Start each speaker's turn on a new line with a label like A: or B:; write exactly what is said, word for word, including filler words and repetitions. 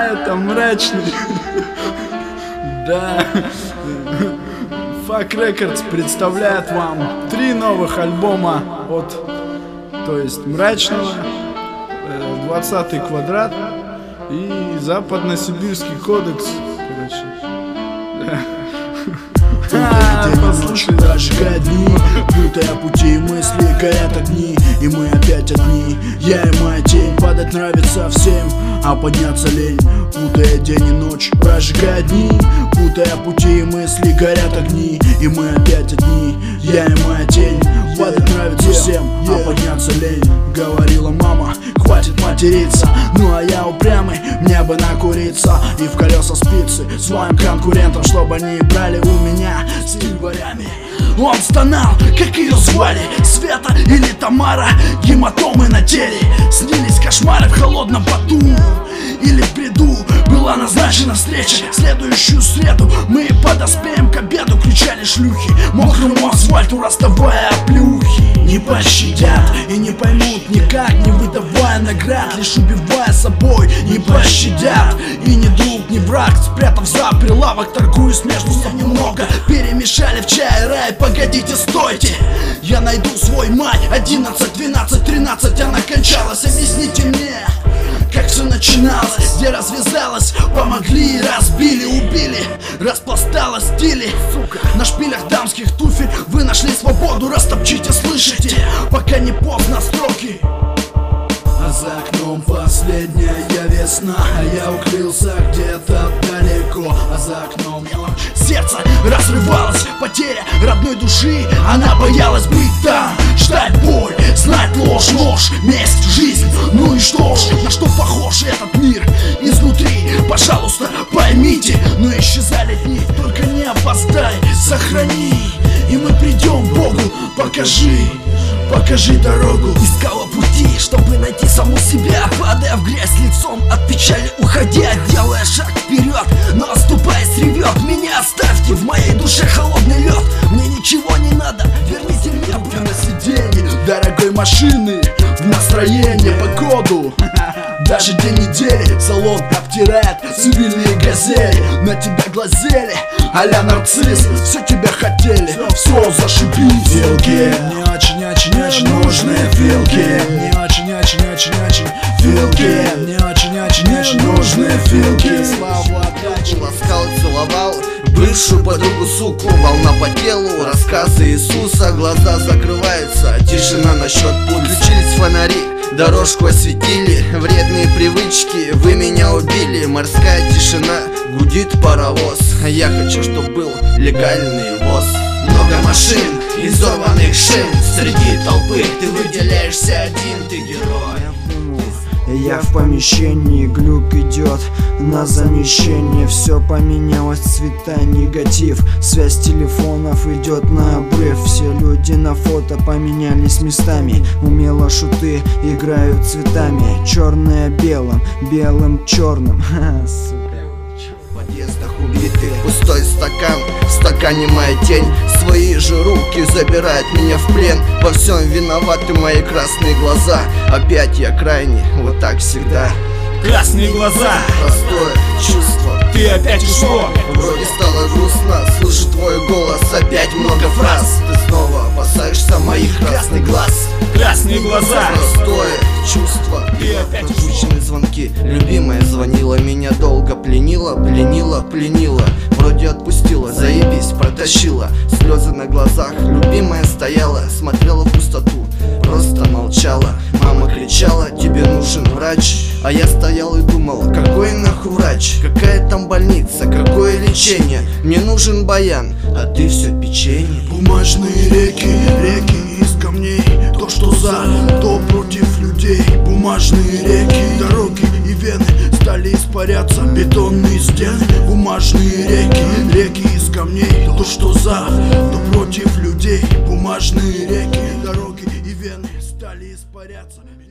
A: это мрачный. Да. Fuck Records представляет вам три новых альбома от, то есть, Мрачного, двадцатый квадрат и Западно-Сибирский кодекс. Короче.
B: А, послушай, зажигай дни, путая пути, мысли, горят огни, и мы опять одни. Я и моя тень, падать нравится всем, а подняться лень. Путая день и ночь, прожигая дни, путая пути, мысли, горят огни, и мы опять одни. Я и моя тень, падать нравится всем, а подняться лень. Говорила мама, хватит материться, ну а я упрямый, мне бы накуриться и в колеса спицы своим конкурентам, чтобы они брали у меня с январями. Он стонал, как ее звали, Света или Тамара. Гематомы на теле, снились кошмары в холодном поту или в бреду. Была назначена встреча в следующую среду. Мы подоспеем к обеду, кричали шлюхи мокрому асфальту, расставая плюхи. Не пощадят и не поймут никак, не выдавая наград, лишь убивая собой. Не пощадят и ни друг, ни враг, спрятав за прилавок, торгуюсь между собой немного. Перемешали в чай рай, погодите, стойте, я найду свой май. Одиннадцать, двенадцать, тринадцать, она кончалась. Объясните мне, как все начиналось, где развязалось. Помогли, разбили, убили, распласталось стили. На шпилях дамских туфель вы нашли свободу, растопчите, слышите, пока не поздно строки. А за окном последняя весна, а я укрылся где-то далеко. А за окном сердце разрывалось, потеря родной души. Она боялась быть там, ждать боль, знать ложь, ложь, месть, жизнь. Ну и что ж, на что похож этот мир изнутри? Пожалуйста, поймите, но исчезали дни. Только не опоздай, сохрани, и мы придем к Богу. Покажи, покажи дорогу. Искала пути, чтобы найти саму себя, падая в грязь лицом от печали, уходя, делая шаг вперед, но оступаясь ревет. Меня оставьте, в моей душе холодный лед. Мне ничего не надо, верните меня на сиденье дорогой машины, в настроение, погоду. Даже день недели салон обтирает цивильные газели. На тебя глазели, а-ля нарцисс, все тебя хотели, все зашибись. Филки, не очень-очень-очень нужны филки. Не очень-очень-очень-очень филки. Не очень-очень-очень нужны филки. Славу отдачи.
C: Ласкал, целовал бывшую подругу, суку. Волна по телу, рассказы Иисуса. Глаза закрываются, тишина на счет пуль. Включились фонари, дорожку осветили. Вредные привычки, вы меня убили. Морская тишина, гудит паровоз. А я хочу, чтоб был легальный ввоз. Много машин, изорванных шин. Среди толпы ты выделяешься один, ты герой.
B: Я в помещении, глюк идет на замещение. Все поменялось, цвета, негатив. Связь телефонов идет на обрыв. Все люди на фото поменялись местами. Умело шуты играют цветами. Черное белым, белым черным. Ха, сука.
C: В подъездах убитых, пустой стакан, в стакане моя тень. Свои же руки забирают меня в плен. Во всем виноваты мои красные глаза. Опять я крайний, вот так всегда.
D: Красные глаза,
C: простое чувство,
D: ты опять ушло.
C: Вроде стало грустно, слышу твой голос. Опять много фраз, ты снова опасаешься моих красных глаз.
D: Красные глаза,
C: простое чувство,
D: ты опять ушло.
C: пропущенные звонки. Любимая звонила, меня долго пленила, пленила, пленила. Вроде отпустила, заебись, протащила. Слезы на глазах, любимая стояла, смотрела в пустоту, просто молчала. Мама кричала, тебе нужен врач. А я стоял и думал, какой нахуй врач? Какая там больница, какое лечение? Мне нужен баян, а ты все печенье.
B: Бумажные реки, реки из камней. То, что за, то против людей. Бумажные реки, дороги и вены стали испаряться, бетонные стены. Бумажные реки, реки из камней. То, что за, то против людей. Бумажные реки, дороги и вены стали испаряться.